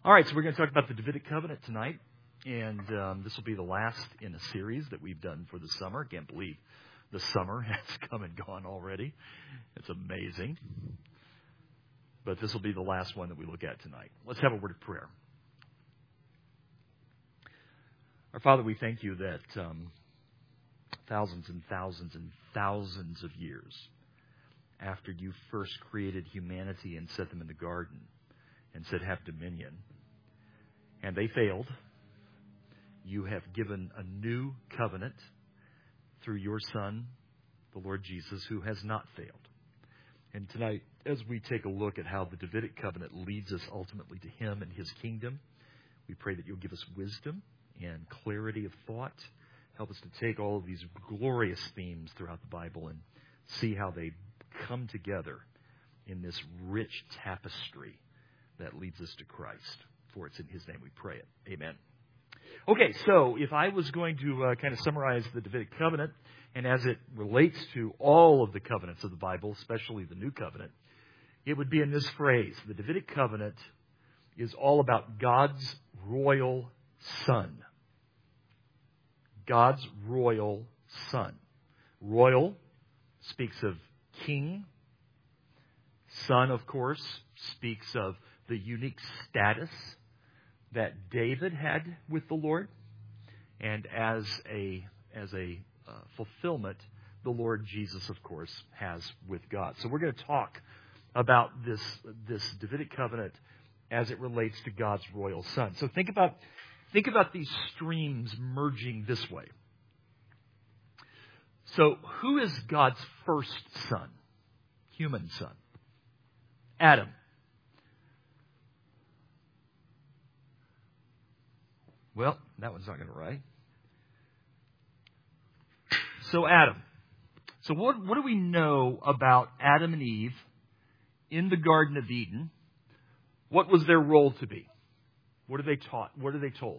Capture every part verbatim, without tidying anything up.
All right, so we're going to talk about the Davidic covenant tonight, and um, this will be the last in a series that we've done for the summer. I can't believe the summer has come and gone already. It's amazing. But this will be the last one that we look at tonight. Let's have a word of prayer. Our Father, we thank you that um, thousands and thousands and thousands of years after you first created humanity and set them in the garden and said, have dominion, and they failed, you have given a new covenant through your Son, the Lord Jesus, who has not failed. And tonight, as we take a look at how the Davidic covenant leads us ultimately to Him and His kingdom, we pray that you'll give us wisdom and clarity of thought. Help us to take all of these glorious themes throughout the Bible and see how they come together in this rich tapestry that leads us to Christ. For it's in His name we pray it. Amen. Okay, so if I was going to uh, kind of summarize the Davidic covenant, and as it relates to all of the covenants of the Bible, especially the New Covenant, it would be in this phrase. The Davidic covenant is all about God's royal Son. God's royal Son. Royal speaks of king. Son, of course, speaks of the unique status that David had with the Lord. And as a as a uh, fulfillment, the Lord Jesus, of course, has with God. So we're going to talk about this, this Davidic covenant as it relates to God's royal Son. So think about think about these streams merging this way. So who is God's first son? Human son. Adam. Well, that one's not going to write. So Adam. So what, what do we know about Adam and Eve in the Garden of Eden? What was their role to be? What are they taught? What are they told?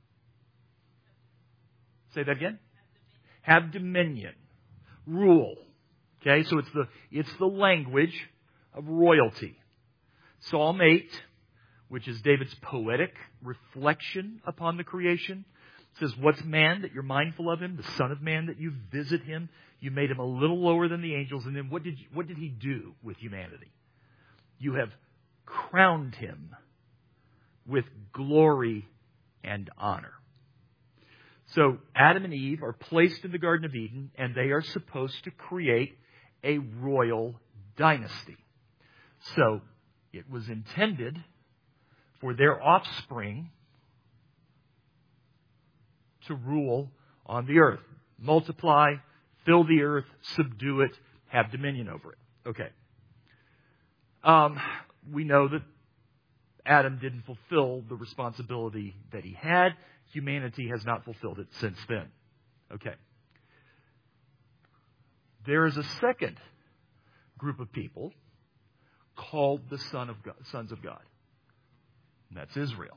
Say that again. Have dominion. Rule. Okay, so it's the it's the language of royalty. Psalm eight, which is David's poetic reflection upon the creation, says, what's man that you're mindful of him? The Son of Man that you visit him. You made him a little lower than the angels. And then what did you, what did he do with humanity? You have crowned him with glory and honor. So Adam and Eve are placed in the Garden of Eden, and they are supposed to create a royal dynasty. So it was intended for their offspring to rule on the earth. Multiply, fill the earth, subdue it, have dominion over it. Okay. Um, we know that Adam didn't fulfill the responsibility that he had. Humanity has not fulfilled it since then. Okay. There is a second group of people called the Son of God, sons of God. And that's Israel.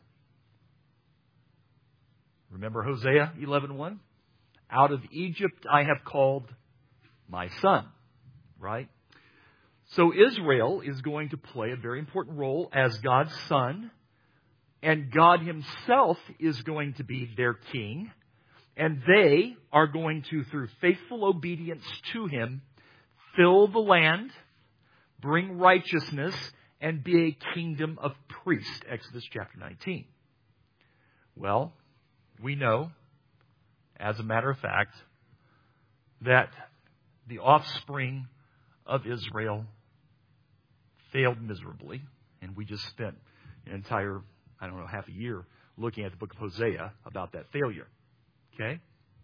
Remember Hosea eleven one? Out of Egypt I have called my son. Right? So Israel is going to play a very important role as God's son. And God Himself is going to be their king. And they are going to, through faithful obedience to Him, fill the land, bring righteousness, and be a kingdom of priests. Exodus chapter nineteen. Well, we know, as a matter of fact, that the offspring of Israel failed miserably. And we just spent an entire, I don't know, half a year looking at the book of Hosea about that failure. Okay?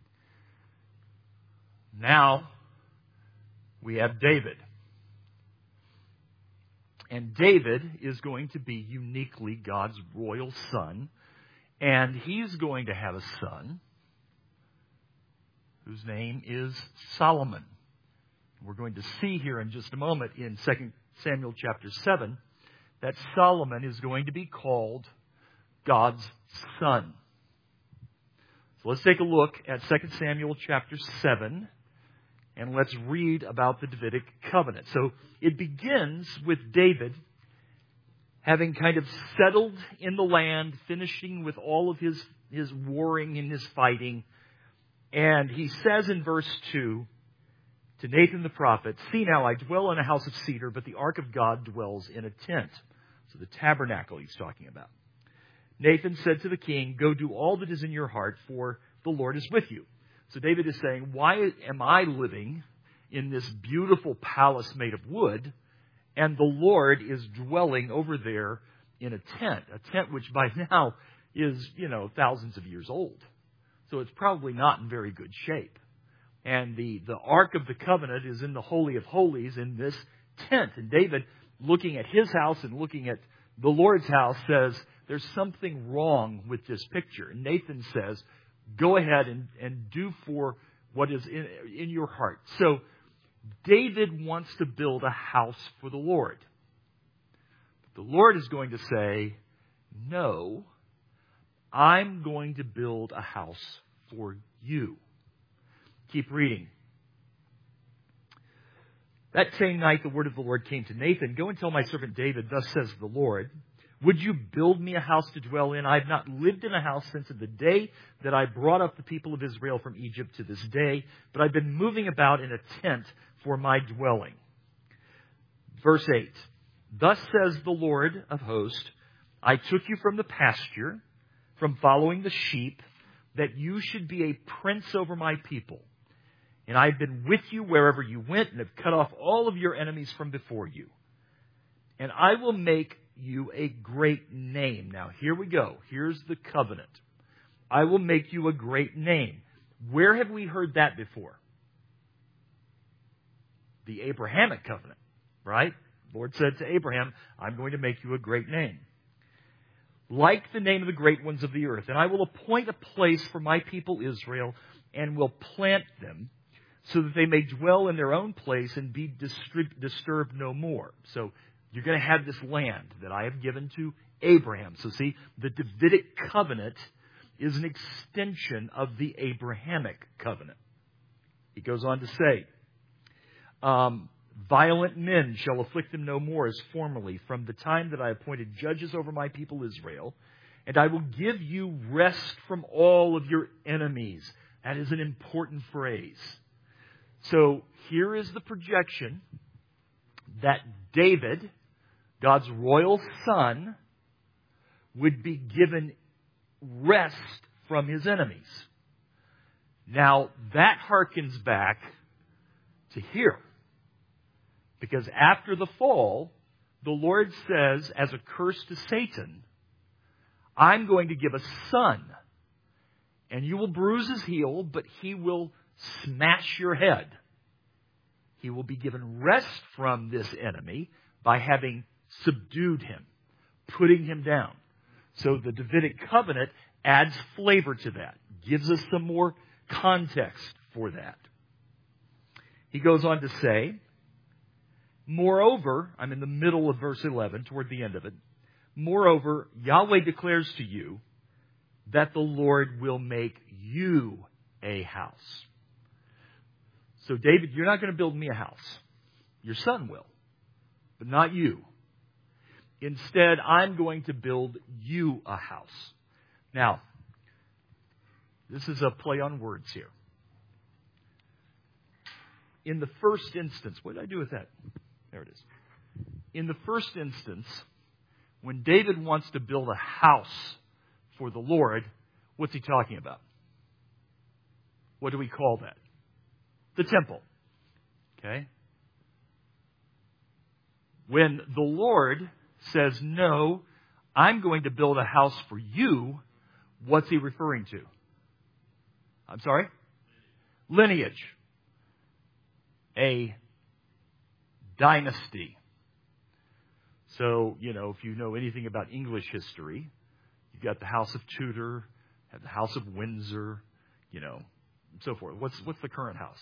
Now, we have David. And David is going to be uniquely God's royal son. And he's going to have a son whose name is Solomon. We're going to see here in just a moment in Second Samuel chapter seven that Solomon is going to be called God's son. So let's take a look at Second Samuel chapter seven, and let's read about the Davidic covenant. So it begins with David having kind of settled in the land, finishing with all of his, his warring and his fighting. And he says in verse two to Nathan the prophet, "See now, I dwell in a house of cedar, but the ark of God dwells in a tent." So the tabernacle he's talking about. Nathan said to the king, "Go do all that is in your heart, for the Lord is with you." So David is saying, why am I living in this beautiful palace made of wood, and the Lord is dwelling over there in a tent, a tent which by now is, you know, thousands of years old. So it's probably not in very good shape. And the, the Ark of the Covenant is in the Holy of Holies in this tent. And David, looking at his house and looking at the Lord's house, says, there's something wrong with this picture. And Nathan says, go ahead and, and do for what is in, in your heart. So David wants to build a house for the Lord. But the Lord is going to say, no, I'm going to build a house for you. Keep reading. That same night the word of the Lord came to Nathan, "Go and tell my servant David, thus says the Lord, would you build me a house to dwell in? I have not lived in a house since the day that I brought up the people of Israel from Egypt to this day, but I've been moving about in a tent for my dwelling." Verse eight, "Thus says the Lord of hosts, I took you from the pasture, from following the sheep, that you should be a prince over my people. And I've been with you wherever you went, and have cut off all of your enemies from before you. And I will make you a great name." Now, here we go. Here's the covenant. I will make you a great name. Where have we heard that before? The Abrahamic covenant, right? The Lord said to Abraham, "I'm going to make you a great name, like the name of the great ones of the earth. And I will appoint a place for my people Israel, and will plant them, so that they may dwell in their own place and be distrib- disturbed no more." So you're going to have this land that I have given to Abraham. So see, the Davidic covenant is an extension of the Abrahamic covenant. He goes on to say, um, "Violent men shall afflict them no more as formerly, from the time that I appointed judges over my people Israel. And I will give you rest from all of your enemies." That is an important phrase. So here is the projection that David, God's royal son, would be given rest from his enemies. Now, that harkens back to here. Because after the fall, the Lord says, as a curse to Satan, "I'm going to give a son, and you will bruise his heel, but he will smash your head." He will be given rest from this enemy by having subdued him, putting him down. So the Davidic covenant adds flavor to that, gives us some more context for that. He goes on to say, "Moreover," I'm in the middle of verse eleven, toward the end of it, "Moreover, Yahweh declares to you that the Lord will make you a house." So David, you're not going to build me a house. Your son will, but not you. Instead, I'm going to build you a house. Now, this is a play on words here. In the first instance, what did I do with that? There it is. In the first instance, when David wants to build a house for the Lord, what's he talking about? What do we call that? The temple. Okay? When the Lord says, "No, I'm going to build a house for you," what's he referring to? I'm sorry? Lineage. A dynasty. So, you know, if you know anything about English history, you've got the House of Tudor, have the House of Windsor, you know, and so forth. What's what's the current house?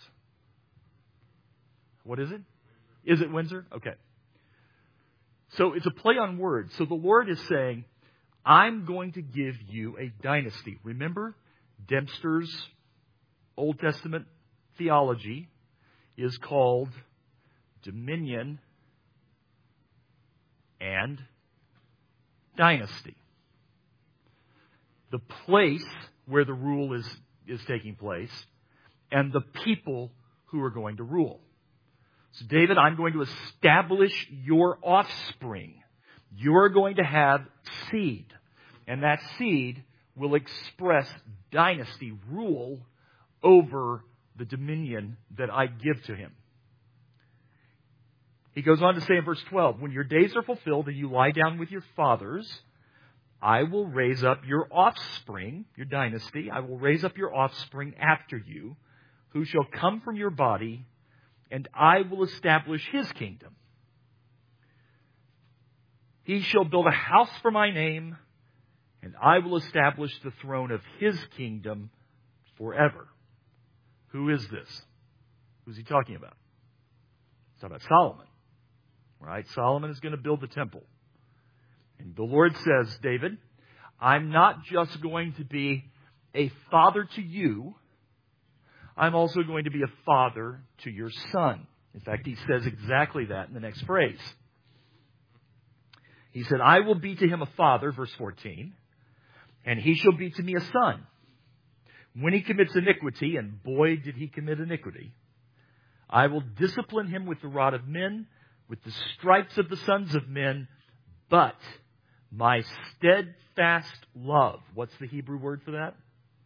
What is it? Is it Windsor? Okay. So it's a play on words. So the Lord is saying, "I'm going to give you a dynasty." Remember, Dempster's Old Testament theology is called dominion and dynasty. The place where the rule is, is taking place, and the people who are going to rule. So David, I'm going to establish your offspring. You're going to have seed. And that seed will express dynasty, rule over the dominion that I give to him. He goes on to say in verse twelve, when your days are fulfilled and you lie down with your fathers, I will raise up your offspring, your dynasty. I will raise up your offspring after you, who shall come from your body, and I will establish his kingdom. He shall build a house for my name, and I will establish the throne of his kingdom forever. Who is this? Who's he talking about? He's talking about Solomon. Right? Solomon is going to build the temple. And the Lord says, David, I'm not just going to be a father to you. I'm also going to be a father to your son. In fact, he says exactly that in the next phrase. He said, I will be to him a father, verse fourteen, and he shall be to me a son. When he commits iniquity, and boy, did he commit iniquity, I will discipline him with the rod of men, with the stripes of the sons of men, but my steadfast love. What's the Hebrew word for that?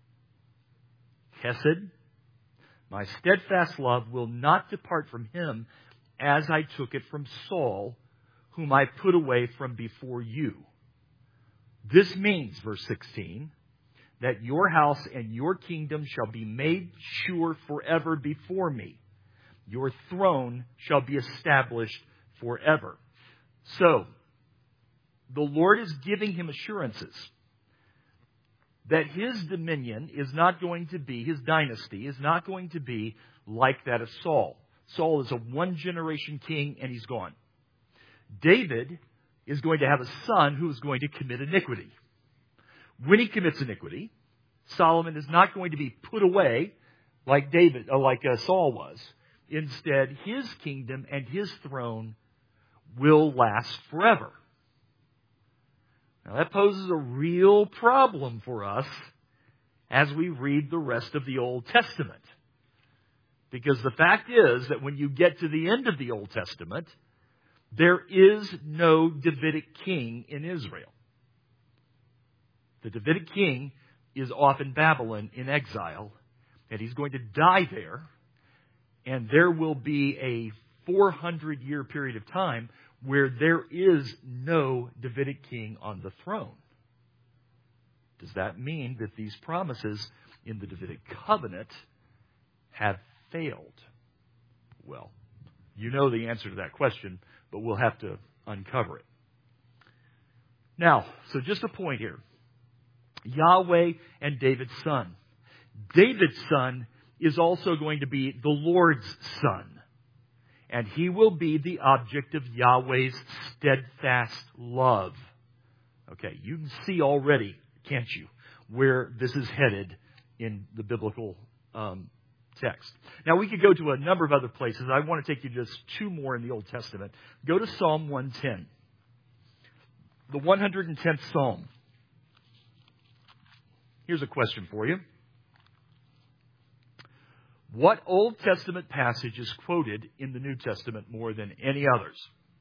Hesed. My steadfast love will not depart from him as I took it from Saul, whom I put away from before you. This means, verse sixteen, that your house and your kingdom shall be made sure forever before me. Your throne shall be established forever. So, the Lord is giving him assurances that his dominion is not going to be, his dynasty is not going to be like that of Saul. Saul is a one-generation king and he's gone. David is going to have a son who is going to commit iniquity. When he commits iniquity, Solomon is not going to be put away like David, or like uh, Saul was. Instead, his kingdom and his throne will last forever. Now that poses a real problem for us as we read the rest of the Old Testament. Because the fact is that when you get to the end of the Old Testament, there is no Davidic king in Israel. The Davidic king is off in Babylon in exile, and he's going to die there, and there will be a four hundred year period of time where there is no Davidic king on the throne. Does that mean that these promises in the Davidic covenant have failed? Well, you know the answer to that question, but we'll have to uncover it. Now, so just a point here. Yahweh and David's son. David's son is also going to be the Lord's son. And he will be the object of Yahweh's steadfast love. Okay, you can see already, can't you, where this is headed in the biblical um, text. Now, we could go to a number of other places. I want to take you just two more in the Old Testament. Go to Psalm one ten. The one hundred tenth Psalm. Here's a question for you. What Old Testament passage is quoted in the New Testament more than any others?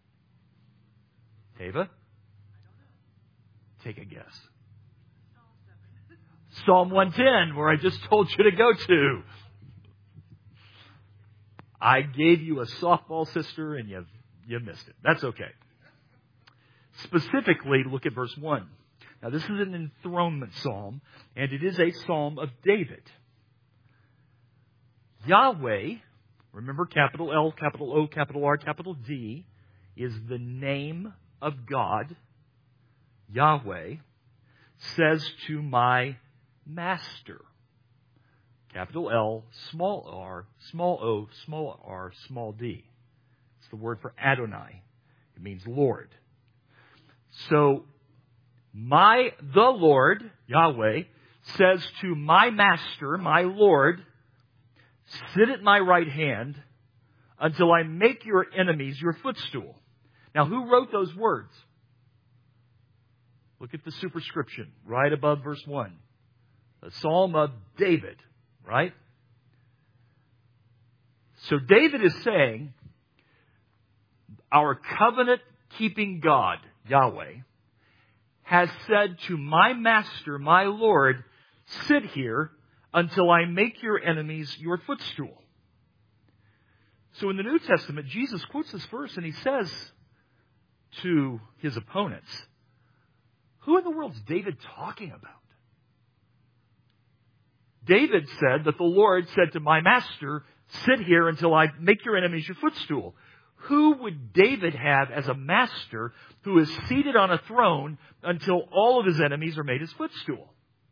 Ava? Take a guess. Psalm one ten, where I just told you to go to. I gave you a softball, sister, and you, you missed it. That's okay. Specifically, look at verse one. Now, this is an enthronement psalm, and it is a psalm of David. Yahweh, remember capital L, capital O, capital R, capital D, is the name of God. Yahweh says to my master. Capital L, small r, small o, small r, small d. It's the word for Adonai. It means Lord. So, my, the Lord, Yahweh, says to my master, my Lord, sit at my right hand until I make your enemies your footstool. Now, who wrote those words? Look at the superscription right above verse one. The Psalm of David, right? So David is saying, our covenant-keeping God, Yahweh, has said to my master, my Lord, sit here until I make your enemies your footstool. So in the New Testament, Jesus quotes this verse and he says to his opponents, who in the world is David talking about? David said that the Lord said to my master, sit here until I make your enemies your footstool. Who would David have as a master who is seated on a throne until all of his enemies are made his footstool?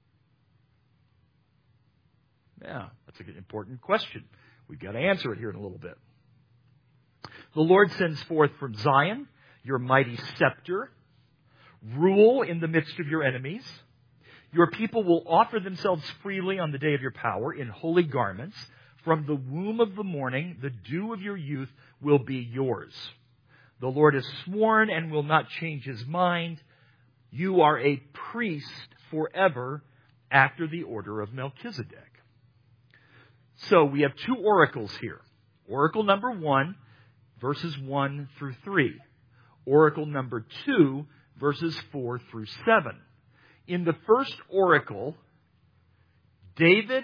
Yeah, that's an important question. We've got to answer it here in a little bit. The Lord sends forth from Zion your mighty scepter. Rule in the midst of your enemies. Your people will offer themselves freely on the day of your power in holy garments. From the womb of the morning, the dew of your youth will be yours. The Lord has sworn and will not change his mind. You are a priest forever after the order of Melchizedek. So we have two oracles here. Oracle number one, verses one through three. Oracle number two, verses four through seven. In the first oracle, David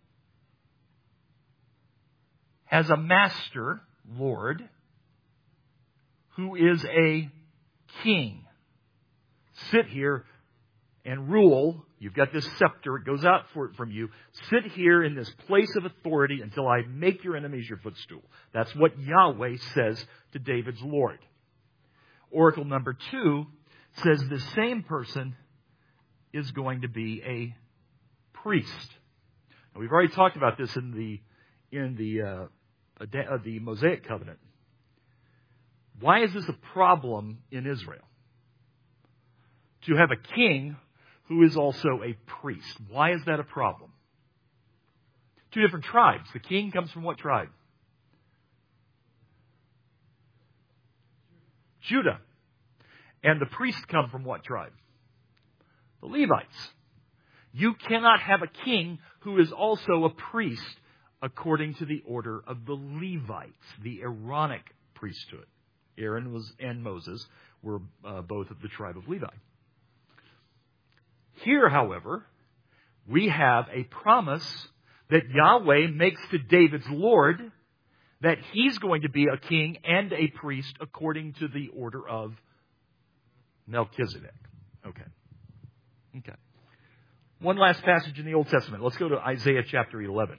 has a master, Lord, who is a king. Sit here and rule. You've got this scepter. It goes out for, from you. Sit here in this place of authority until I make your enemies your footstool. That's what Yahweh says to David's Lord. Oracle number two says the same person is going to be a priest. Now, we've already talked about this in the in the uh, uh, the Mosaic covenant. Why is this a problem in Israel? To have a king who is also a priest. Why is that a problem? Two different tribes. The king comes from what tribe? Judah. And the priests come from what tribe? The Levites. You cannot have a king who is also a priest according to the order of the Levites, the Aaronic priesthood. Aaron was and Moses were uh, both of the tribe of Levi. Here, however, we have a promise that Yahweh makes to David's Lord that he's going to be a king and a priest according to the order of Melchizedek. Okay. Okay. One last passage in the Old Testament. Let's go to Isaiah chapter eleven.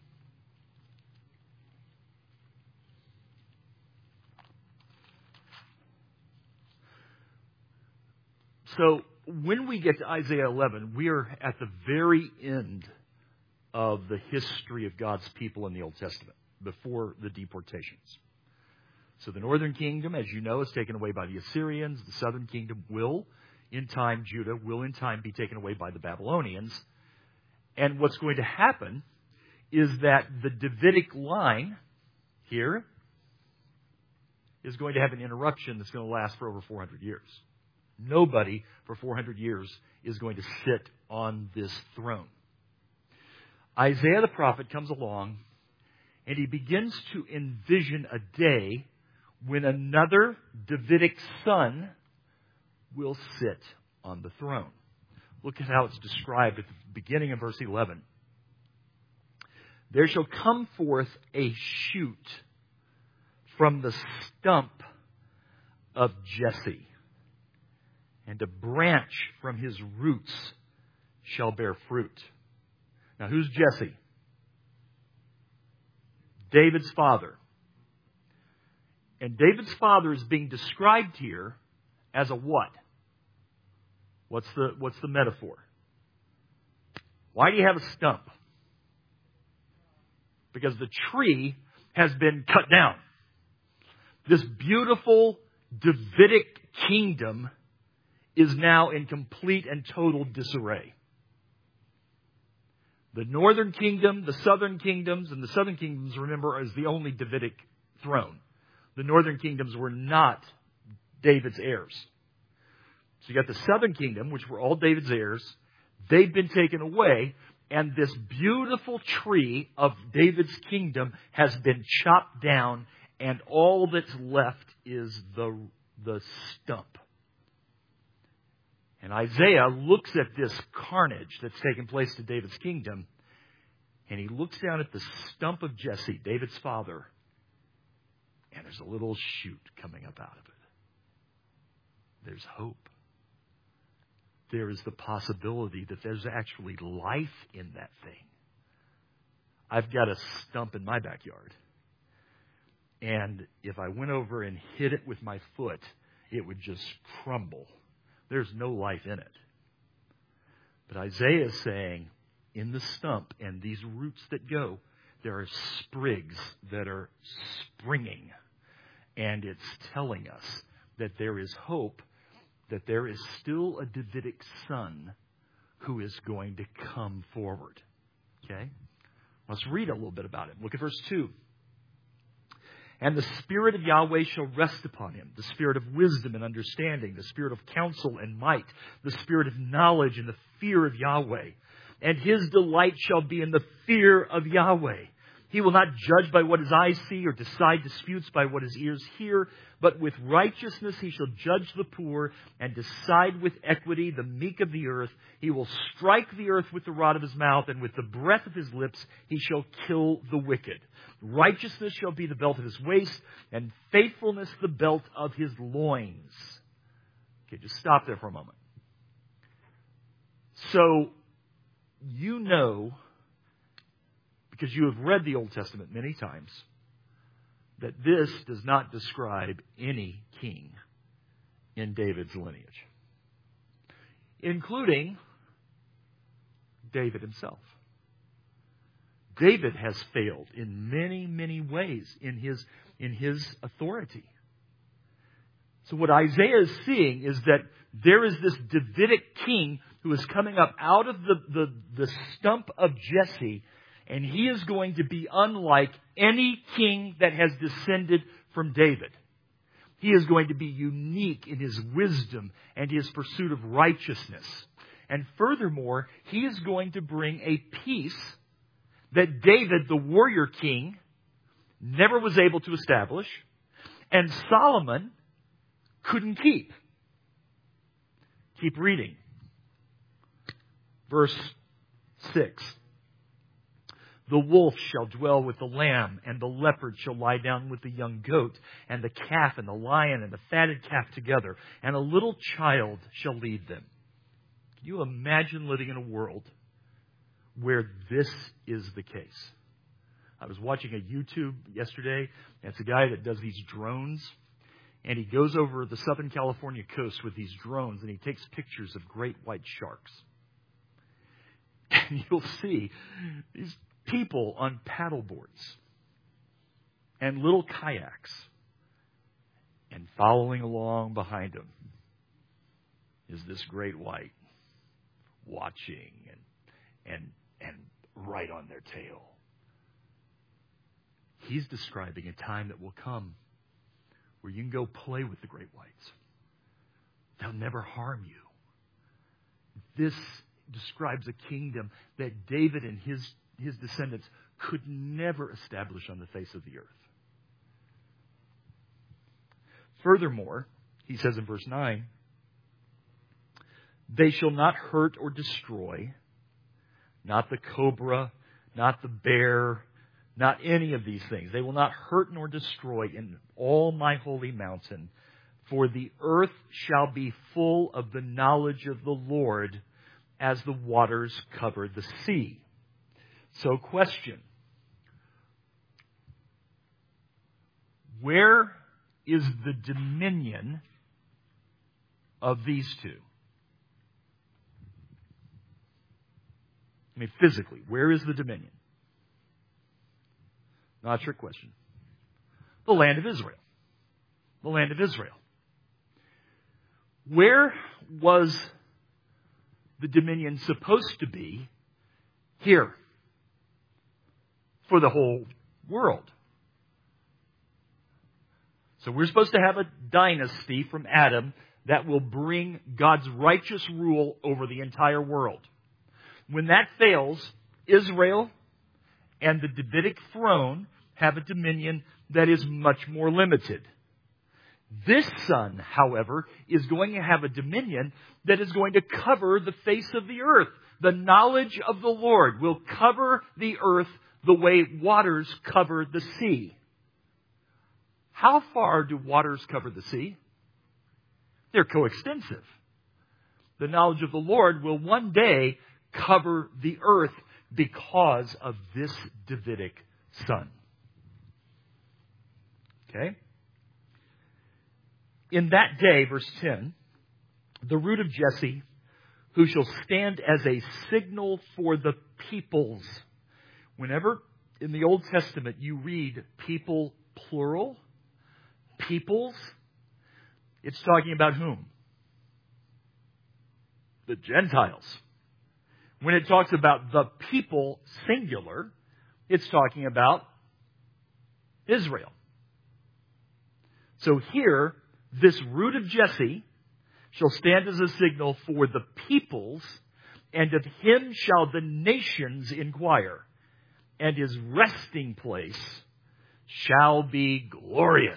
So, when we get to Isaiah eleven, we are at the very end of the history of God's people in the Old Testament, before the deportations. So the northern kingdom, as you know, is taken away by the Assyrians. The southern kingdom will, in time, Judah will in time be taken away by the Babylonians. And what's going to happen is that the Davidic line here is going to have an interruption that's going to last for over four hundred years. Nobody for four hundred years is going to sit on this throne. Isaiah the prophet comes along and he begins to envision a day when another Davidic son will sit on the throne. Look at how it's described at the beginning of verse eleven. There shall come forth a shoot from the stump of Jesse, and a branch from his roots shall bear fruit. Now, who's Jesse? David's father. And David's father is being described here as a what? What's the, what's the metaphor? Why do you have a stump? Because the tree has been cut down. This beautiful Davidic kingdom is now in complete and total disarray. The northern kingdom, the southern kingdoms, and the southern kingdoms, remember, is the only Davidic throne. The northern kingdoms were not David's heirs. So you got the southern kingdom, which were all David's heirs. They've been taken away. And this beautiful tree of David's kingdom has been chopped down. And all that's left is the, the stump. And Isaiah looks at this carnage that's taken place to David's kingdom. And he looks down at the stump of Jesse, David's father. And there's a little shoot coming up out of it. There's hope. There is the possibility that there's actually life in that thing. I've got a stump in my backyard. And if I went over and hit it with my foot, it would just crumble. There's no life in it. But Isaiah is saying, in the stump and these roots that go, there are sprigs that are springing. And it's telling us that there is hope, that there is still a Davidic son who is going to come forward. Okay? Let's read a little bit about it. Look at verse two. And the Spirit of Yahweh shall rest upon him, the Spirit of wisdom and understanding, the Spirit of counsel and might, the Spirit of knowledge and the fear of Yahweh. And his delight shall be in the fear of Yahweh. He will not judge by what his eyes see or decide disputes by what his ears hear, but with righteousness he shall judge the poor and decide with equity the meek of the earth. He will strike the earth with the rod of his mouth, and with the breath of his lips he shall kill the wicked. Righteousness shall be the belt of his waist, and faithfulness the belt of his loins. Okay, just stop there for a moment. So, you know, because you have read the Old Testament many times, that this does not describe any king in David's lineage, including David himself. David has failed in many, many ways in his, in his authority. So what Isaiah is seeing is that there is this Davidic king who is coming up out of the, the, the stump of Jesse, and he is going to be unlike any king that has descended from David. He is going to be unique in his wisdom and his pursuit of righteousness. And furthermore, he is going to bring a peace that David, the warrior king, never was able to establish, and Solomon couldn't keep. Keep reading. Verse six. The wolf shall dwell with the lamb, and the leopard shall lie down with the young goat, and the calf and the lion and the fatted calf together, and a little child shall lead them. Can you imagine living in a world where this is the case? I was watching a YouTube yesterday, and it's a guy that does these drones, and he goes over the Southern California coast with these drones, and he takes pictures of great white sharks. And you'll see these people on paddle boards and little kayaks, and following along behind them is this great white watching and and and right on their tail. He's describing a time that will come where you can go play with the great whites. They'll never harm you. This describes a kingdom that David and his his descendants could never establish on the face of the earth. Furthermore, he says in verse nine, they shall not hurt or destroy, not the cobra, not the bear, not any of these things. They will not hurt nor destroy in all my holy mountain, for the earth shall be full of the knowledge of the Lord as the waters cover the sea. So, question. Where is the dominion of these two? I mean, physically, where is the dominion? Not a trick question. The land of Israel. The land of Israel. Where was the dominion supposed to be? Here. For the whole world. So we're supposed to have a dynasty from Adam that will bring God's righteous rule over the entire world. When that fails, Israel and the Davidic throne have a dominion that is much more limited. This Son, however, is going to have a dominion that is going to cover the face of the earth. The knowledge of the Lord will cover the earth the way waters cover the sea. How far do waters cover the sea? They're coextensive. The knowledge of the Lord will one day cover the earth because of this Davidic Son. Okay? In that day, verse ten, the root of Jesse, who shall stand as a signal for the peoples. Whenever in the Old Testament you read people plural, peoples, it's talking about whom? The Gentiles. When it talks about the people singular, it's talking about Israel. So here, this root of Jesse shall stand as a signal for the peoples, and of him shall the nations inquire, and his resting place shall be glorious.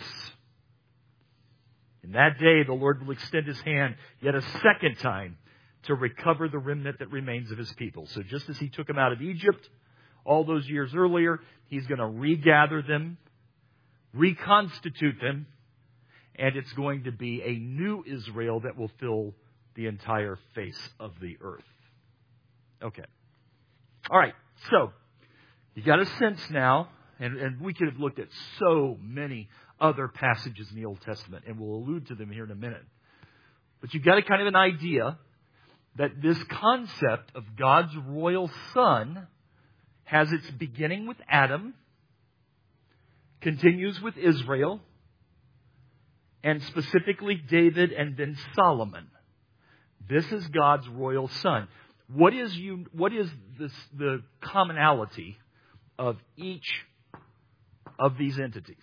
In that day, the Lord will extend his hand yet a second time to recover the remnant that remains of his people. So just as he took them out of Egypt all those years earlier, he's going to regather them, reconstitute them, and it's going to be a new Israel that will fill the entire face of the earth. Okay. All right. So, you got a sense now, and, and we could have looked at so many other passages in the Old Testament, and we'll allude to them here in a minute. But you got a kind of an idea that this concept of God's royal Son has its beginning with Adam, continues with Israel, and specifically David and then Solomon. This is God's royal Son. What is you? What is this, the commonality of each of these entities?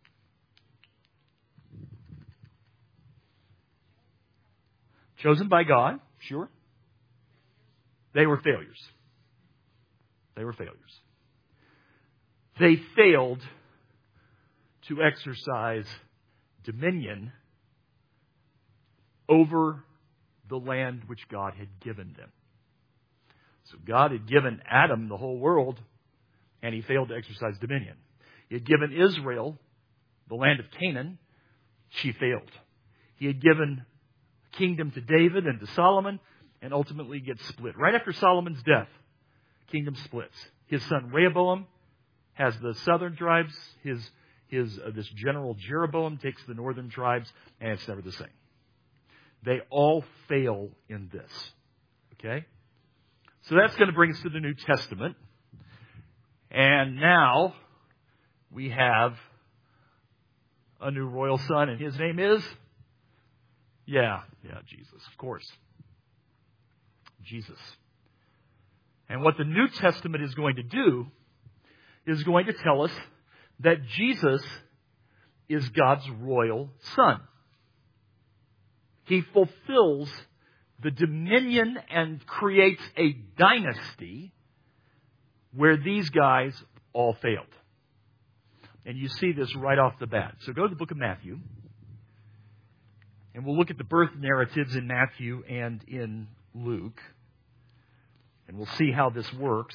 Chosen by God, sure. They were failures. They were failures. They failed to exercise dominion over the land which God had given them. So God had given Adam the whole world, and he failed to exercise dominion. He had given Israel the land of Canaan. She failed. He had given kingdom to David and to Solomon, and ultimately gets split. Right after Solomon's death, kingdom splits. His son Rehoboam has the southern tribes. His his uh, this general Jeroboam takes the northern tribes, and it's never the same. They all fail in this. Okay? So that's going to bring us to the New Testament. And now we have a new royal son, and his name is? Yeah, yeah, Jesus, of course. Jesus. And what the New Testament is going to do is going to tell us that Jesus is God's royal Son. He fulfills the dominion and creates a dynasty where these guys all failed. And you see this right off the bat. So go to the book of Matthew. And we'll look at the birth narratives in Matthew and in Luke. And we'll see how this works.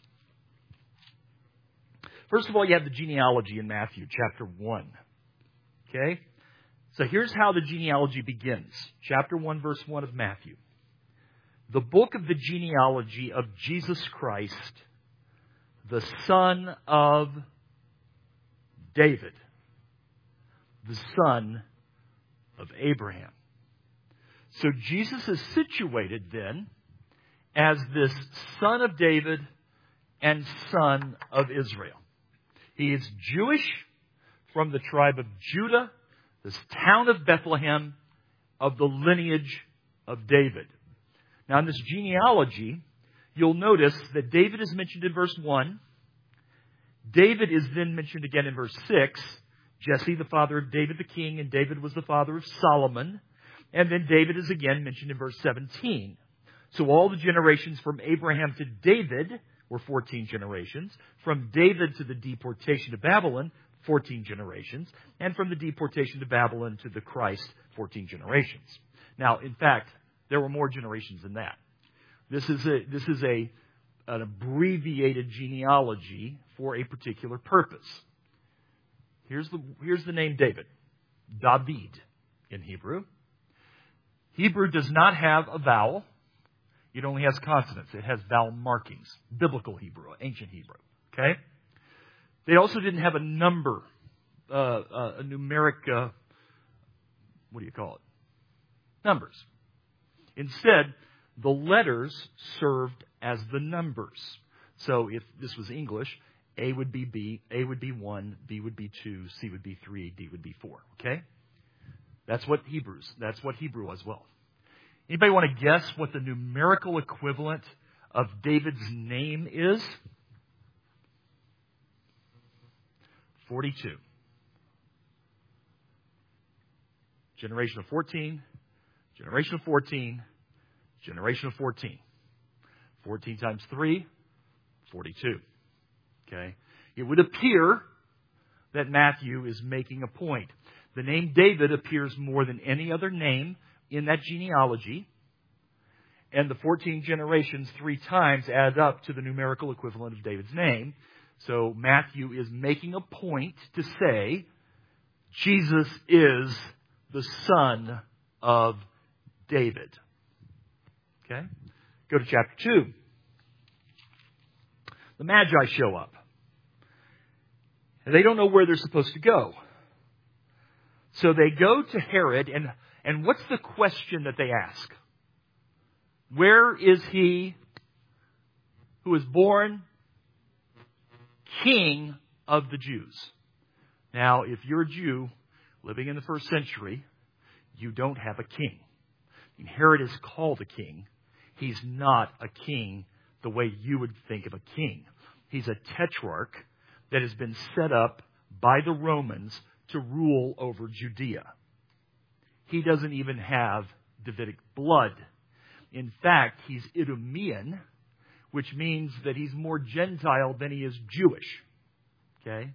First of all, you have the genealogy in Matthew chapter one. Okay? So here's how the genealogy begins. Chapter one, verse one of Matthew. The book of the genealogy of Jesus Christ, the son of David, the son of Abraham. So Jesus is situated then as this son of David and son of Israel. He is Jewish from the tribe of Judah, this town of Bethlehem, of the lineage of David. Now in this genealogy, you'll notice that David is mentioned in verse one. David is then mentioned again in verse six. Jesse, the father of David the king, and David was the father of Solomon. And then David is again mentioned in verse seventeen. So all the generations from Abraham to David were fourteen generations. From David to the deportation to Babylon, fourteen generations. And from the deportation to Babylon to the Christ, fourteen generations. Now, in fact, there were more generations than that. This is a, this is a, an abbreviated genealogy for a particular purpose. Here's the, here's the name David. David in Hebrew. Hebrew does not have a vowel. It only has consonants. It has vowel markings. Biblical Hebrew, ancient Hebrew. Okay? They also didn't have a number, uh, uh, a numeric, uh, what do you call it? Numbers. Instead, the letters served as the numbers. So if this was English, A would be B, A would be one, B would be two, C would be three, D would be four. Okay? That's what Hebrews, that's what Hebrew was as well. Anybody want to guess what the numerical equivalent of David's name is? forty-two. Generation of fourteen, generation of fourteen, generation of fourteen. fourteen times three, forty-two. Okay? It would appear that Matthew is making a point. The name David appears more than any other name in that genealogy, and the fourteen generations three times add up to the numerical equivalent of David's name. So Matthew is making a point to say Jesus is the son of David. Okay? Go to chapter two. The Magi show up. And they don't know where they're supposed to go. So they go to Herod, and, and what's the question that they ask? Where is he who is born King of the Jews? Now, if you're a Jew living in the first century, you don't have a king. And Herod is called a king. He's not a king the way you would think of a king. He's a tetrarch that has been set up by the Romans to rule over Judea. He doesn't even have Davidic blood. In fact, he's Idumean, which means that he's more Gentile than he is Jewish. Okay?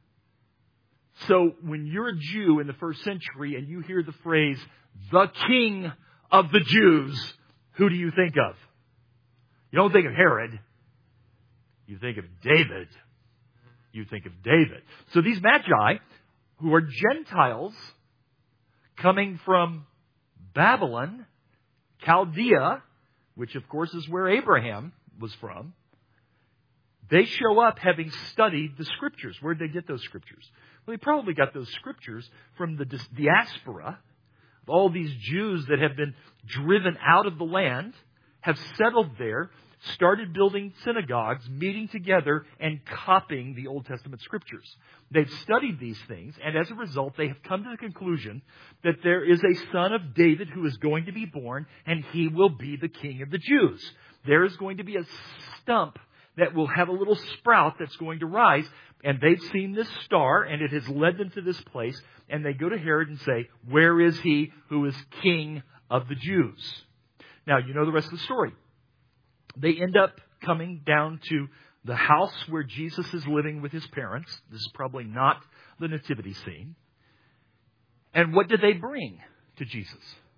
So when you're a Jew in the first century and you hear the phrase, the King of the Jews, who do you think of? You don't think of Herod. You think of David. You think of David. So these Magi, who are Gentiles coming from Babylon, Chaldea, which of course is where Abraham was from, they show up having studied the Scriptures. Where did they get those Scriptures? Well, they probably got those Scriptures from the diaspora. All these Jews that have been driven out of the land have settled there, started building synagogues, meeting together, and copying the Old Testament Scriptures. They've studied these things, and as a result, they have come to the conclusion that there is a son of David who is going to be born, and he will be the King of the Jews. There is going to be a stump that will have a little sprout that's going to rise, and they've seen this star, and it has led them to this place, and they go to Herod and say, where is he who is King of the Jews? Now, you know the rest of the story. They end up coming down to the house where Jesus is living with his parents. This is probably not the nativity scene. And what did they bring to Jesus?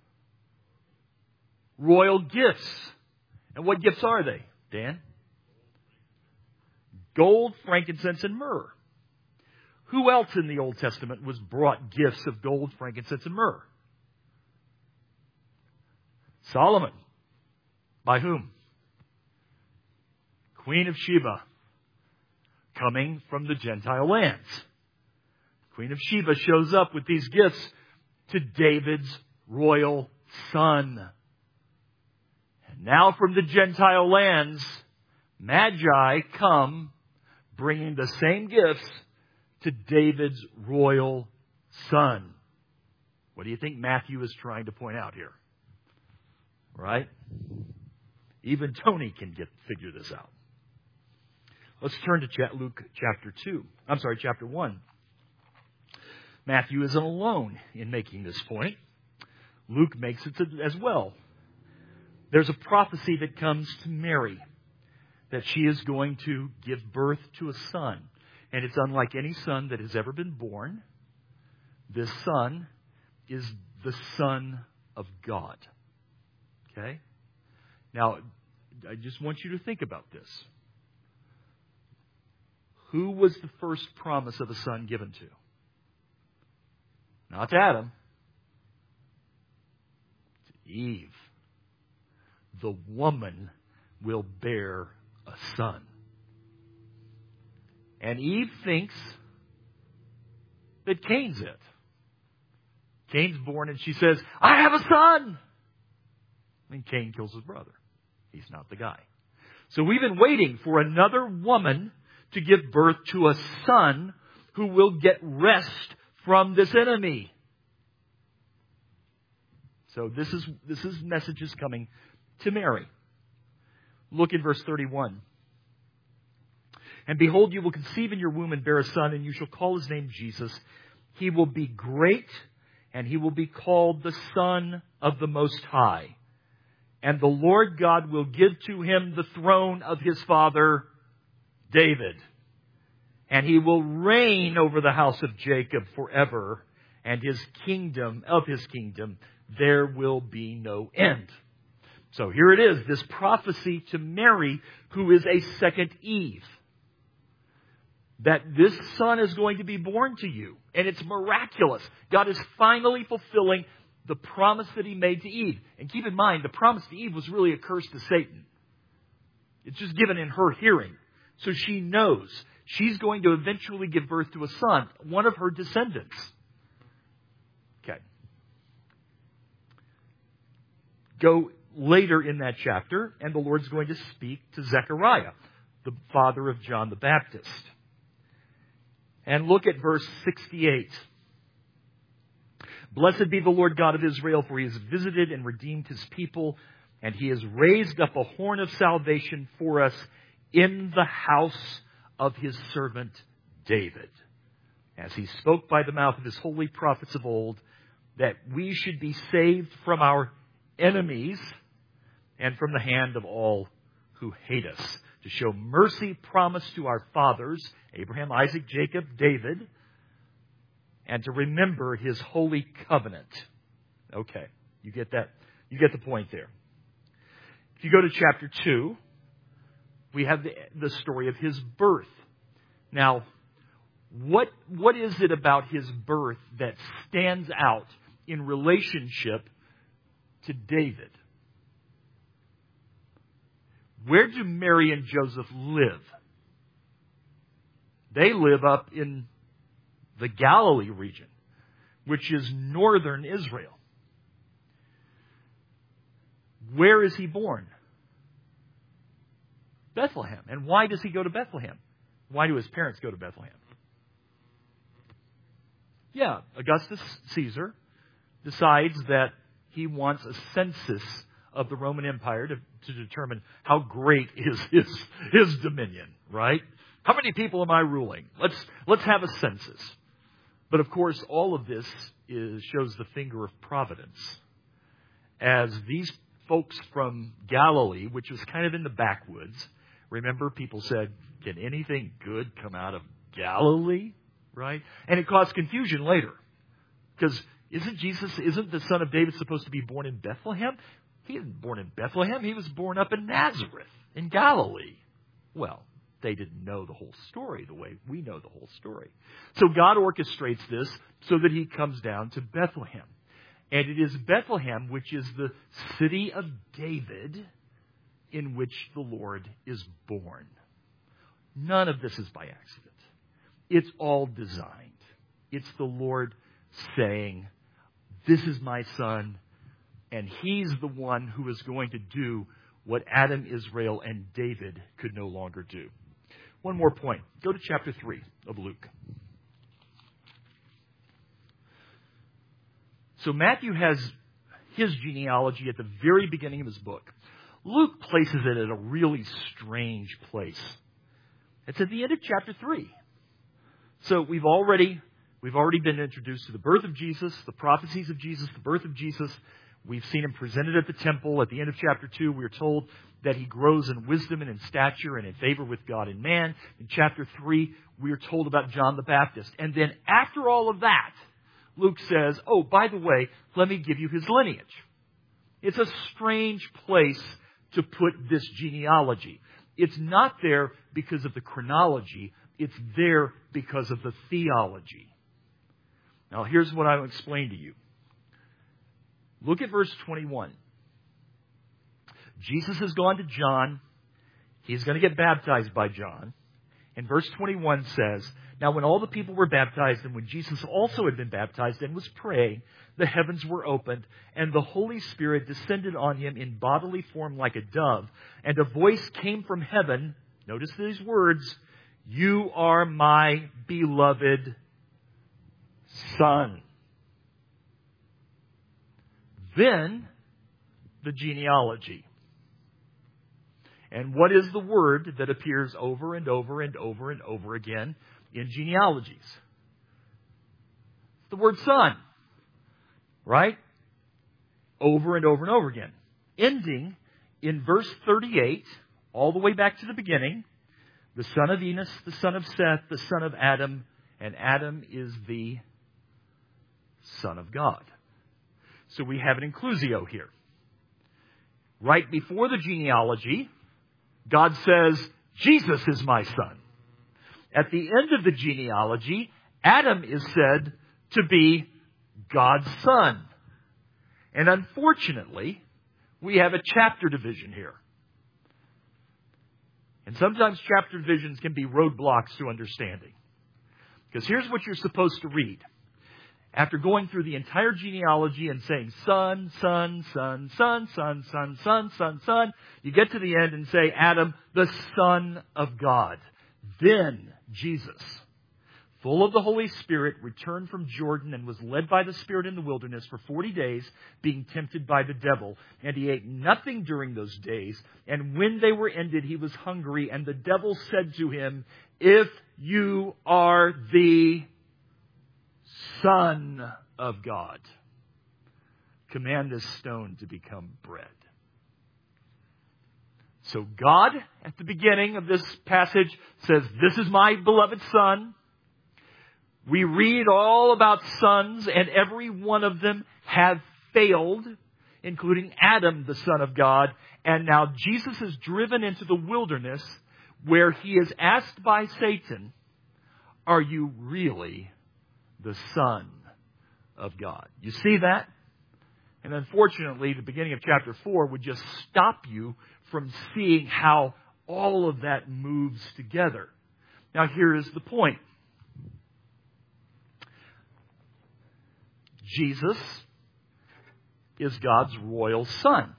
Royal gifts. And what gifts are they, Dan? Gold, frankincense, and myrrh. Who else in the Old Testament was brought gifts of gold, frankincense, and myrrh? Solomon. By whom? Queen of Sheba, coming from the Gentile lands. Queen of Sheba shows up with these gifts to David's royal son. And now from the Gentile lands, Magi come bringing the same gifts to David's royal son. What do you think Matthew is trying to point out here? Right? Even Tony can get figure this out. Let's turn to Luke chapter two. I'm sorry, chapter one. Matthew isn't alone in making this point. Luke makes it as well. There's a prophecy that comes to Mary that she is going to give birth to a son. And it's unlike any son that has ever been born. This son is the Son of God. Okay? Now, I just want you to think about this. Who was the first promise of a son given to? Not to Adam. To Eve. The woman will bear a son. And Eve thinks that Cain's it. Cain's born and she says, I have a son! And Cain kills his brother. He's not the guy. So we've been waiting for another woman to give birth to a son who will get rest from this enemy. So this is this is messages coming to Mary. Look at verse thirty-one. And behold, you will conceive in your womb and bear a son, and you shall call his name Jesus. He will be great, and he will be called the Son of the Most High. And the Lord God will give to him the throne of his father David. And he will reign over the house of Jacob forever, and his kingdom, of his kingdom, there will be no end. So here it is, this prophecy to Mary, who is a second Eve. That this son is going to be born to you. And it's miraculous. God is finally fulfilling the promise that he made to Eve. And keep in mind, the promise to Eve was really a curse to Satan. It's just given in her hearing. So she knows she's going to eventually give birth to a son, one of her descendants. Okay. Go later in that chapter, and the Lord's going to speak to Zechariah, the father of John the Baptist. And look at verse sixty-eight. Blessed be the Lord God of Israel, for he has visited and redeemed his people, and he has raised up a horn of salvation for us in the house of his servant David, as he spoke by the mouth of his holy prophets of old, that we should be saved from our enemies and from the hand of all who hate us, to show mercy promised to our fathers, Abraham, Isaac, Jacob, David, and to remember his holy covenant. Okay, you get that? You get the point there. If you go to chapter two, we have the, the story of his birth. Now, what what is it about his birth that stands out in relationship to David? Where do Mary and Joseph live? They live up in the Galilee region, which is northern Israel. Where is he born? Bethlehem. And why does he go to Bethlehem? Why do his parents go to Bethlehem? Yeah, Augustus Caesar decides that he wants a census of the Roman Empire to, to determine how great is his, his dominion, right? How many people am I ruling? Let's, let's have a census. But of course, all of this is, shows the finger of providence. As these folks from Galilee, which was kind of in the backwoods, remember people said, can anything good come out of Galilee? Right? And it caused confusion later. Because isn't Jesus, isn't the son of David supposed to be born in Bethlehem? He wasn't born in Bethlehem. He was born up in Nazareth, in Galilee. Well, they didn't know the whole story the way we know the whole story. So God orchestrates this so that he comes down to Bethlehem. And it is Bethlehem, which is the city of David, in which the Lord is born. None of this is by accident. It's all designed. It's the Lord saying, this is my son, and he's the one who is going to do what Adam, Israel, and David could no longer do. One more point. Go to chapter three of Luke. So Matthew has his genealogy at the very beginning of his book. Luke places it at a really strange place. It's at the end of chapter three. So we've already, we've already been introduced to the birth of Jesus, the prophecies of Jesus, the birth of Jesus. We've seen him presented at the temple. At the end of chapter two, we're told that he grows in wisdom and in stature and in favor with God and man. In chapter three, we are told about John the Baptist. And then after all of that, Luke says, oh, by the way, let me give you his lineage. It's a strange place to put this genealogy. It's not there because of the chronology. It's there because of the theology. Now, here's what I'll explain to you. Look at verse twenty-one. Jesus has gone to John. He's going to get baptized by John. And verse twenty-one says, now when all the people were baptized and when Jesus also had been baptized and was praying, the heavens were opened and the Holy Spirit descended on him in bodily form like a dove. And a voice came from heaven. Notice these words. You are my beloved Son. Then the genealogy. And what is the word that appears over and over and over and over again in genealogies? It's the word son. Right? Over and over and over again. Ending in verse thirty-eight, all the way back to the beginning. The son of Enos, the son of Seth, the son of Adam, and Adam is the Son of God. So we have an inclusio here. Right before the genealogy, God says, Jesus is my son. At the end of the genealogy, Adam is said to be God's son. And unfortunately, we have a chapter division here. And sometimes chapter divisions can be roadblocks to understanding. Because here's what you're supposed to read. After going through the entire genealogy and saying son, son, son, son, son, son, son, son, son, you get to the end and say Adam, the Son of God. Then Jesus, full of the Holy Spirit, returned from Jordan and was led by the Spirit in the wilderness for forty days, being tempted by the devil. And he ate nothing during those days. And when they were ended, he was hungry. And the devil said to him, if you are the Son of God, command this stone to become bread. So God, at the beginning of this passage, says, this is my beloved Son. We read all about sons, and every one of them have failed, including Adam, the Son of God. And now Jesus is driven into the wilderness where he is asked by Satan, are you really the Son of God? You see that? And unfortunately, the beginning of chapter four would just stop you from seeing how all of that moves together. Now, here is the point. Jesus is God's royal son.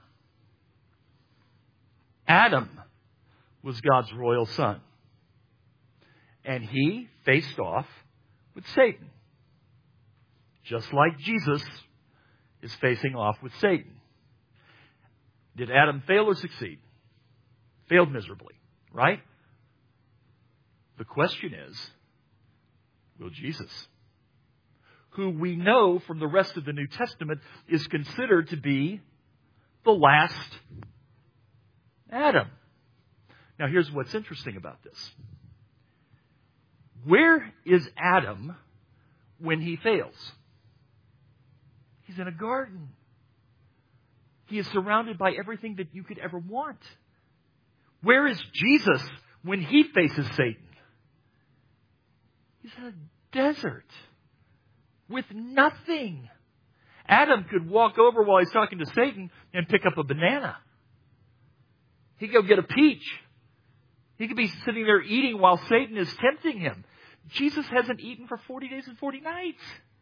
Adam was God's royal son. And he faced off with Satan. Just like Jesus is facing off with Satan. Did Adam fail or succeed? Failed miserably, right? The question is, will Jesus, who we know from the rest of the New Testament is considered to be the last Adam. Now here's what's interesting about this. Where is Adam when he fails? He's in a garden. He is surrounded by everything that you could ever want. Where is Jesus when he faces Satan? He's in a desert with nothing. Adam could walk over while he's talking to Satan and pick up a banana. He could go get a peach. He could be sitting there eating while Satan is tempting him. Jesus hasn't eaten for forty days and forty nights.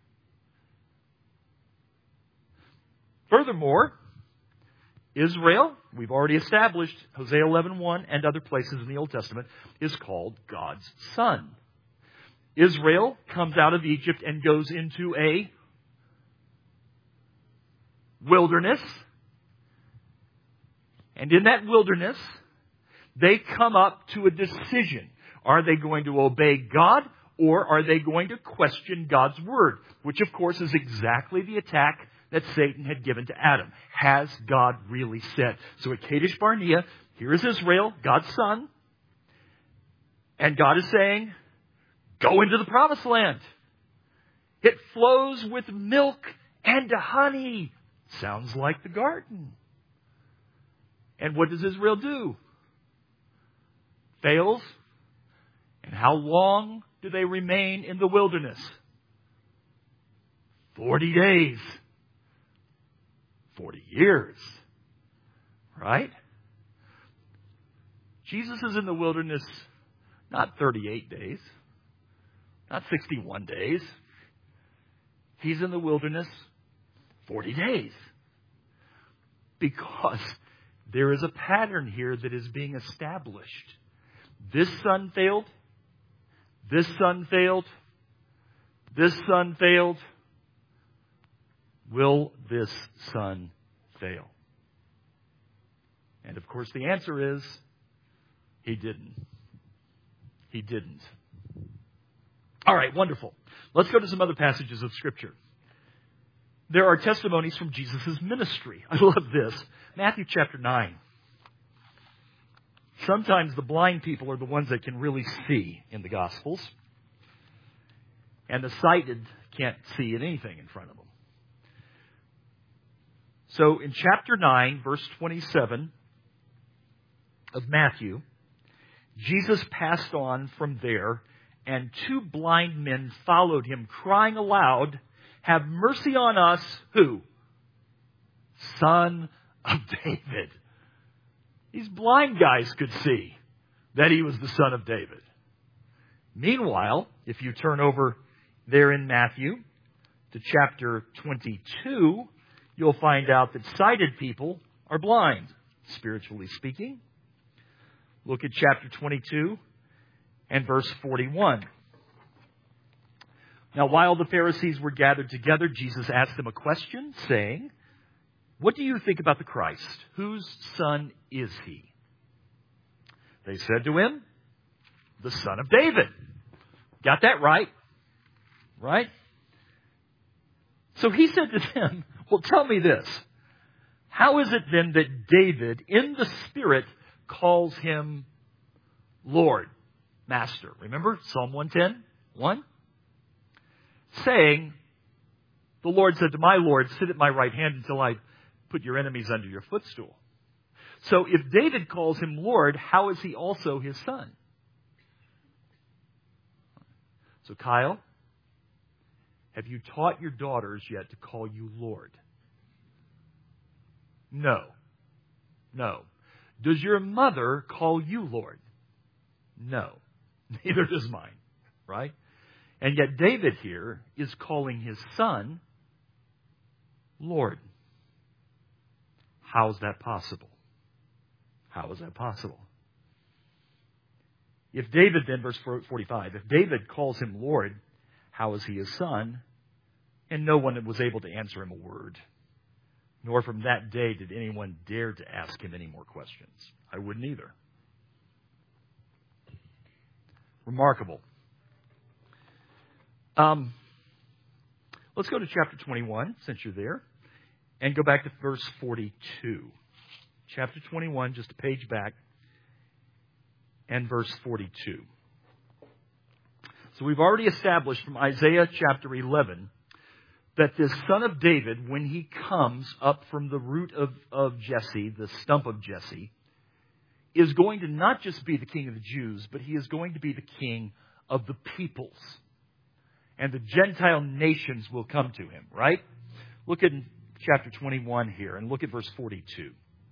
Furthermore, Israel, we've already established, Hosea eleven one and other places in the Old Testament, is called God's son. Israel comes out of Egypt and goes into a wilderness. And in that wilderness, they come up to a decision. Are they going to obey God, or are they going to question God's word? Which, of course, is exactly the attack that Satan had given to Adam. Has God really said? So at Kadesh Barnea, here is Israel, God's son. And God is saying, go into the promised land. It flows with milk and honey. Sounds like the garden. And what does Israel do? Fails. And how long do they remain in the wilderness? Forty days. Forty years. Right? Jesus is in the wilderness not thirty-eight days. Not sixty-one days. He's in the wilderness forty days. Because there is a pattern here that is being established. This son failed. This son failed. This son failed. Will this son fail? And of course the answer is, he didn't. He didn't. All right, wonderful. Let's go to some other passages of Scripture. There are testimonies from Jesus' ministry. I love this. Matthew chapter nine. Sometimes the blind people are the ones that can really see in the Gospels. And the sighted can't see anything in front of them. So in chapter nine, verse twenty-seven of Matthew, Jesus passed on from there, and two blind men followed him, crying aloud, have mercy on us, who? Son of David. These blind guys could see that he was the son of David. Meanwhile, if you turn over there in Matthew to chapter twenty-two, you'll find out that sighted people are blind, spiritually speaking. Look at chapter twenty-two and verse forty-one. Now, while the Pharisees were gathered together, Jesus asked them a question, saying, what do you think about the Christ? Whose son is he? They said to him, the son of David. Got that right? Right? So he said to them, well, tell me this. How is it then that David, in the Spirit, calls him Lord, Master? Remember Psalm one ten, one? Saying, the Lord said to my Lord, sit at my right hand until I put your enemies under your footstool. So if David calls him Lord, how is he also his son? So Kyle, have you taught your daughters yet to call you Lord? No. No. Does your mother call you Lord? No. Neither does mine. Right? And yet David here is calling his son Lord. How is that possible? How is that possible? If David then, verse forty-five, if David calls him Lord, how is he his son? And no one was able to answer him a word. Nor from that day did anyone dare to ask him any more questions. I wouldn't either. Remarkable. Um, let's go to chapter twenty-one, since you're there, and go back to verse forty-two. Chapter twenty-one, just a page back, and verse forty-two. So we've already established from Isaiah chapter eleven that this son of David, when he comes up from the root of, of Jesse, the stump of Jesse, is going to not just be the king of the Jews, but he is going to be the king of the peoples. And the Gentile nations will come to him, right? Look at chapter twenty-one here and look at verse forty-two.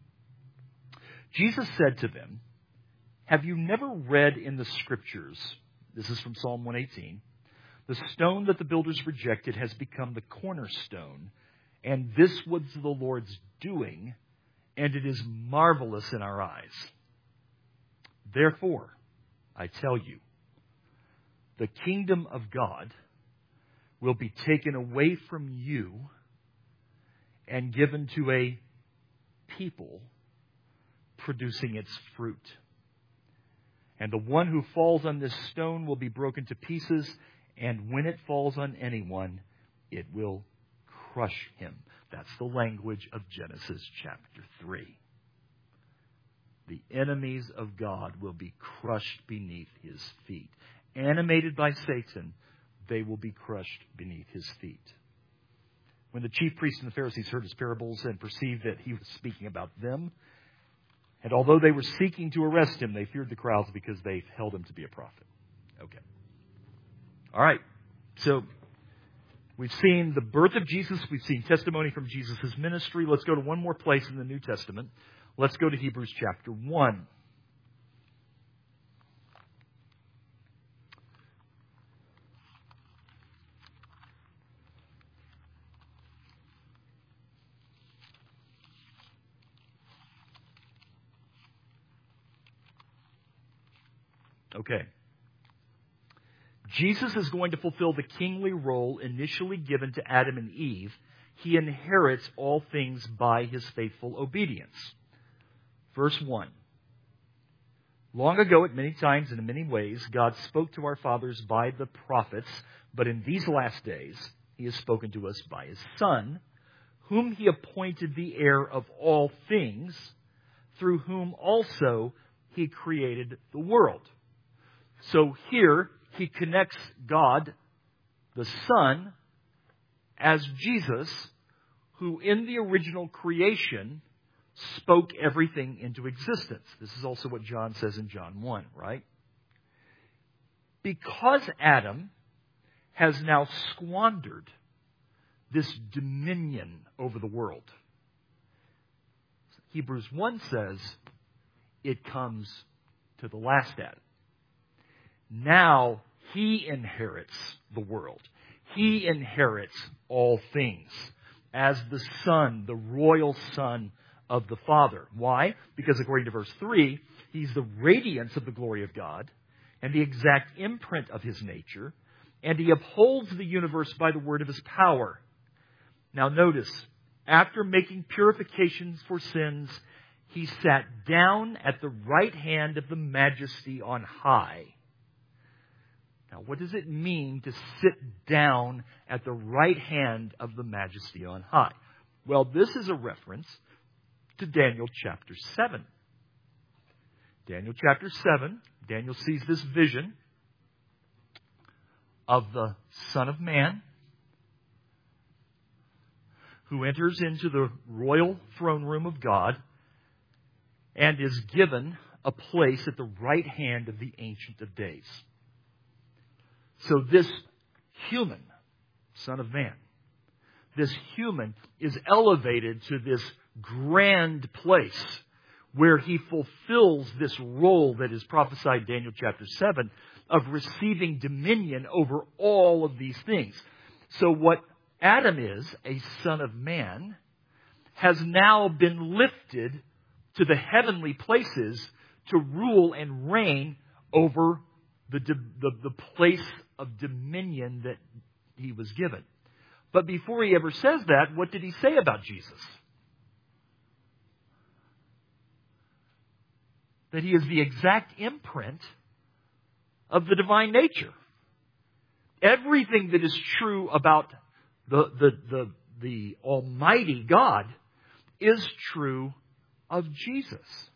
Jesus said to them, have you never read in the Scriptures, this is from Psalm one eighteen, the stone that the builders rejected has become the cornerstone, and this was the Lord's doing, and it is marvelous in our eyes. Therefore, I tell you, the kingdom of God will be taken away from you and given to a people producing its fruit. And the one who falls on this stone will be broken to pieces, and when it falls on anyone, it will crush him. That's the language of Genesis chapter three. The enemies of God will be crushed beneath his feet. Animated by Satan, they will be crushed beneath his feet. When the chief priests and the Pharisees heard his parables and perceived that he was speaking about them, and although they were seeking to arrest him, they feared the crowds because they held him to be a prophet. Okay. All right. So we've seen the birth of Jesus. We've seen testimony from Jesus' ministry. Let's go to one more place in the New Testament. Let's go to Hebrews chapter one. Okay. Jesus is going to fulfill the kingly role initially given to Adam and Eve. He inherits all things by his faithful obedience. Verse one. Long ago, at many times and in many ways, God spoke to our fathers by the prophets, but in these last days, he has spoken to us by his Son, whom he appointed the heir of all things, through whom also he created the world. So here, he connects God, the Son, as Jesus, who in the original creation spoke everything into existence. This is also what John says in John one, right? Because Adam has now squandered this dominion over the world, Hebrews one says it comes to the last Adam. Now he inherits the world. He inherits all things as the Son, the royal Son of the Father. Why? Because according to verse three, he's the radiance of the glory of God and the exact imprint of his nature, and he upholds the universe by the word of his power. Now notice, after making purifications for sins, he sat down at the right hand of the Majesty on high. Now, what does it mean to sit down at the right hand of the Majesty on high? Well, this is a reference to Daniel chapter seven. Daniel chapter seven, Daniel sees this vision of the Son of Man who enters into the royal throne room of God and is given a place at the right hand of the Ancient of Days. So this human, Son of Man, this human is elevated to this grand place where he fulfills this role that is prophesied in Daniel chapter seven of receiving dominion over all of these things. So what Adam is, a son of man, has now been lifted to the heavenly places to rule and reign over the, the, the place of dominion that he was given. But before he ever says that, what did he say about Jesus? That he is the exact imprint of the divine nature. Everything that is true about the, the, the, the Almighty God is true of Jesus.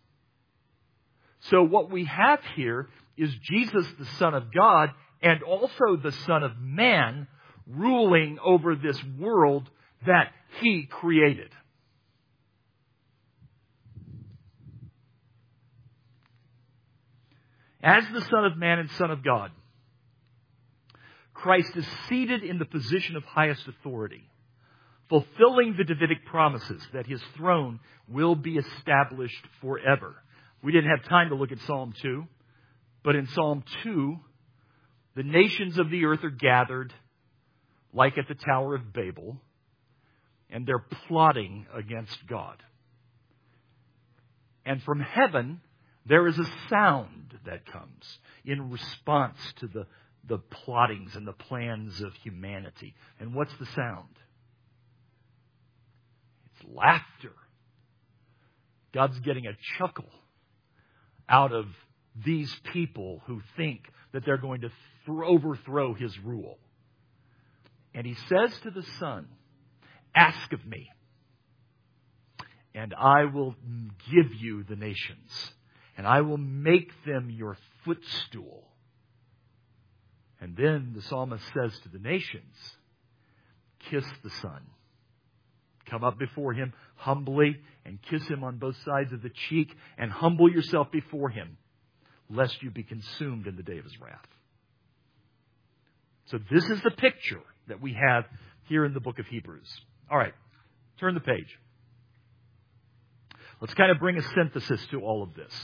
So what we have here is Jesus, the Son of God, and also the Son of Man, ruling over this world that he created. As the Son of Man and Son of God, Christ is seated in the position of highest authority, fulfilling the Davidic promises that his throne will be established forever. We didn't have time to look at Psalm two, but in Psalm two, the nations of the earth are gathered like at the Tower of Babel, and they're plotting against God. And from heaven, there is a sound that comes in response to the, the plottings and the plans of humanity. And what's the sound? It's laughter. God's getting a chuckle out of these people who think that they're going to th- overthrow his rule. And he says to the Son, Ask of me, and I will give you the nations, and I will make them your footstool. And then the psalmist says to the nations, kiss the Son. Come up before Him humbly and kiss Him on both sides of the cheek and humble yourself before Him, lest you be consumed in the day of His wrath. So this is the picture that we have here in the book of Hebrews. All right, turn the page. Let's kind of bring a synthesis to all of this.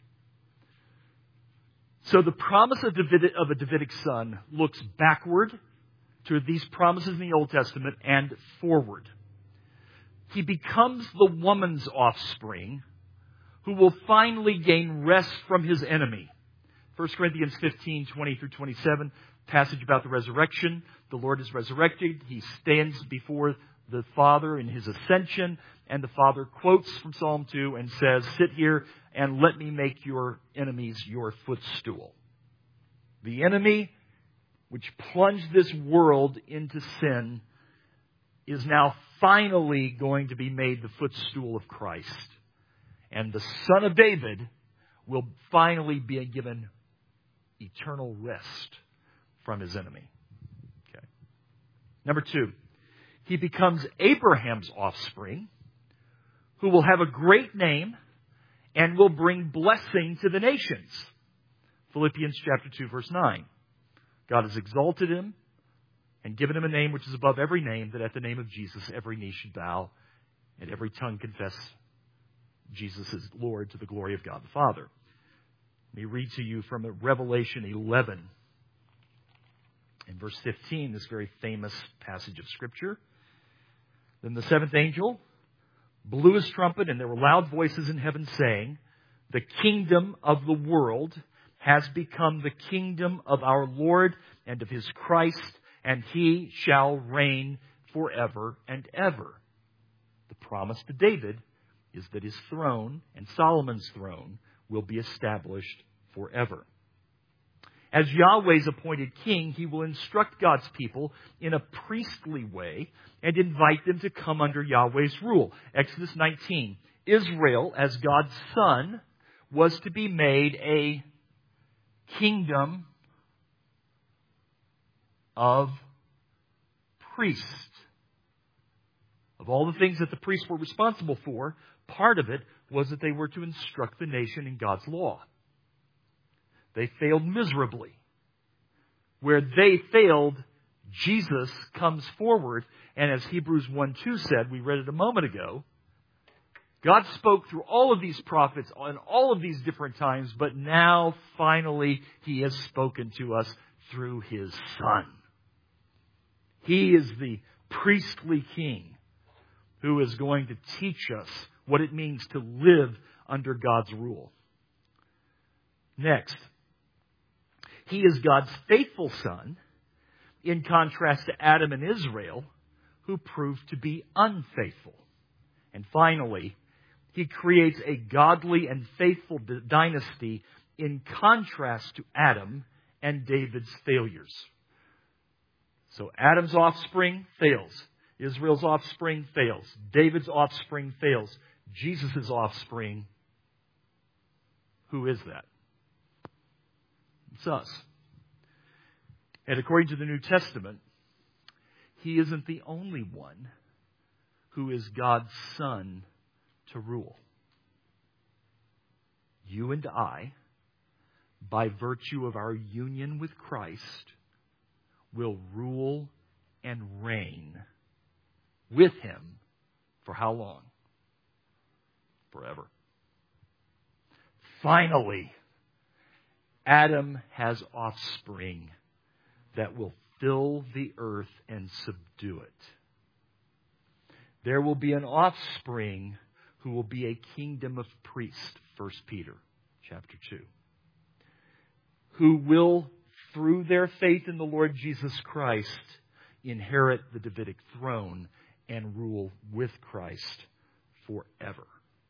So the promise of, David, of a Davidic son looks backward to these promises in the Old Testament and forward. He becomes the woman's offspring who will finally gain rest from his enemy. First Corinthians fifteen, twenty through twenty-seven, passage about the resurrection. The Lord is resurrected. He stands before the Father in His ascension, and the Father quotes from Psalm two and says, sit here and let me make your enemies your footstool. The enemy which plunged this world into sin is now finally going to be made the footstool of Christ. And the Son of David will finally be given eternal rest from his enemy. Okay. Number two, he becomes Abraham's offspring, who will have a great name and will bring blessing to the nations. Philippians chapter two, verse nine. God has exalted him and given him a name which is above every name, that at the name of Jesus every knee should bow and every tongue confess Jesus is Lord, to the glory of God the Father. Let me read to you from Revelation eleven. In verse fifteen, this very famous passage of Scripture. Then the seventh angel blew his trumpet, and there were loud voices in heaven saying, the kingdom of the world has become the kingdom of our Lord and of His Christ, and He shall reign forever and ever. The promise to David is that his throne and Solomon's throne will be established forever. As Yahweh's appointed king, He will instruct God's people in a priestly way and invite them to come under Yahweh's rule. Exodus nineteen. Israel, as God's son, was to be made a kingdom of priests. Of all the things that the priests were responsible for, part of it was that they were to instruct the nation in God's law. They failed miserably. Where they failed, Jesus comes forward, and as Hebrews one two said, we read it a moment ago, God spoke through all of these prophets on all of these different times, but now finally He has spoken to us through His Son. He is the priestly king who is going to teach us what it means to live under God's rule. Next, He is God's faithful son, in contrast to Adam and Israel, who proved to be unfaithful. And finally, He creates a godly and faithful dynasty in contrast to Adam and David's failures. So Adam's offspring fails. Israel's offspring fails. David's offspring fails. Jesus' offspring, who is that? It's us. And according to the New Testament, He isn't the only one who is God's son to rule. You and I, by virtue of our union with Christ, will rule and reign with Him for how long? Forever. Finally, Adam has offspring that will fill the earth and subdue it. There will be an offspring who will be a kingdom of priests, First Peter chapter two, who will, through their faith in the Lord Jesus Christ, inherit the Davidic throne and rule with Christ forever.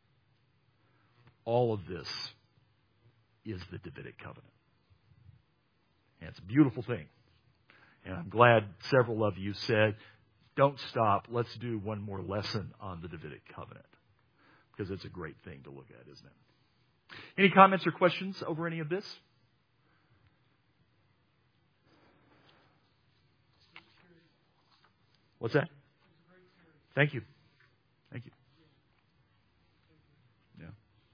All of this is the Davidic covenant. And it's a beautiful thing. And I'm glad several of you said, don't stop. Let's do one more lesson on the Davidic covenant, because it's a great thing to look at, isn't it? Any comments or questions over any of this? What's that? Thank you. Thank you. Yeah.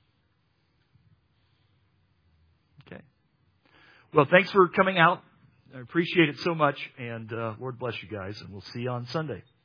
Okay. Well, thanks for coming out. I appreciate it so much, and uh, Lord bless you guys, and we'll see you on Sunday.